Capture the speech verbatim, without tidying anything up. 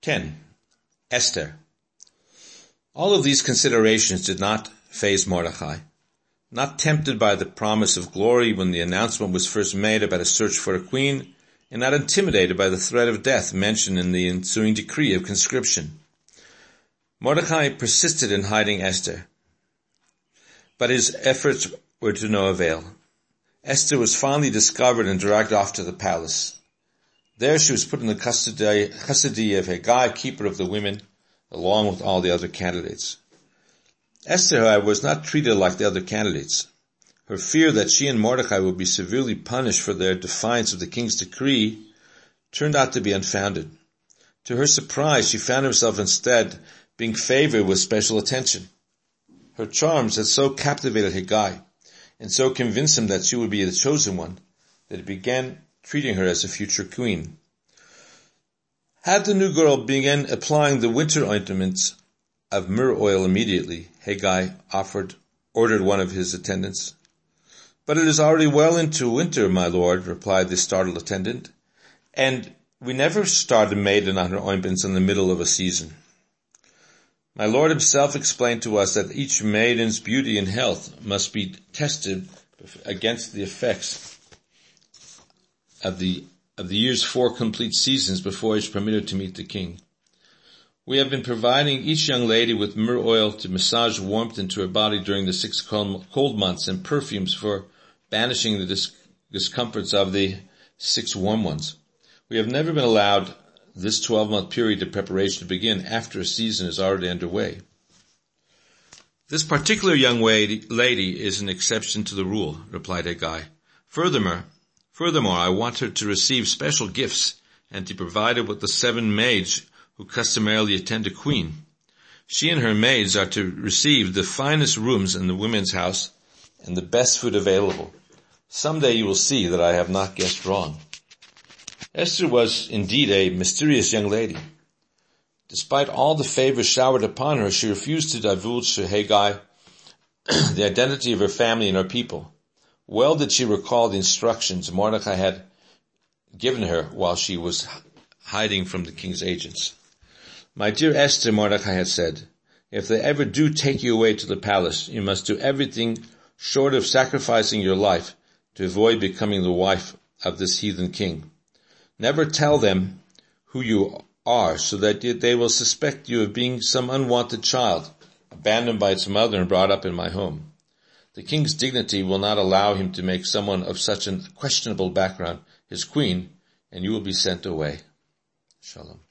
ten. Esther. All of these considerations did not faze Mordechai. Not tempted by the promise of glory when the announcement was first made about a search for a queen, and not intimidated by the threat of death mentioned in the ensuing decree of conscription. Mordechai persisted in hiding Esther, but his efforts were to no avail. Esther was finally discovered and dragged off to the palace. There she was put in the custody, custody of Hegai, keeper of the women, along with all the other candidates. Esther, however, was not treated like the other candidates. Her fear that she and Mordechai would be severely punished for their defiance of the king's decree turned out to be unfounded. To her surprise, she found herself instead being favored with special attention. Her charms had so captivated Hegai, and so convinced him that she would be the chosen one, that he began treating her as a future queen. Had the new girl begun applying the winter ointments of myrrh oil immediately, Hegai offered, ordered one of his attendants. But it is already well into winter, my lord, replied the startled attendant, and we never start a maiden on her ointments in the middle of a season. My lord himself explained to us that each maiden's beauty and health must be tested against the effects of the of the year's four complete seasons before he is permitted to meet the king. We have been providing each young lady with myrrh oil to massage warmth into her body during the six cold months and perfumes for banishing the dis- discomforts of the six warm ones. We have never been allowed this twelve-month period of preparation to begin after a season is already underway. This particular young lady, lady is an exception to the rule, replied Hegai. Furthermore, furthermore, I want her to receive special gifts and to be provided with the seven maids who customarily attend a queen. She and her maids are to receive the finest rooms in the women's house and the best food available. Someday you will see that I have not guessed wrong. Esther was indeed a mysterious young lady. Despite all the favors showered upon her, she refused to divulge to Hegai the identity of her family and her people. Well did she recall the instructions Mordechai had given her while she was hiding from the king's agents. My dear Esther, Mordechai had said, if they ever do take you away to the palace, you must do everything short of sacrificing your life to avoid becoming the wife of this heathen king. Never tell them who you are, so that they will suspect you of being some unwanted child, abandoned by its mother and brought up in my home. The king's dignity will not allow him to make someone of such a questionable background his queen, and you will be sent away. Shalom.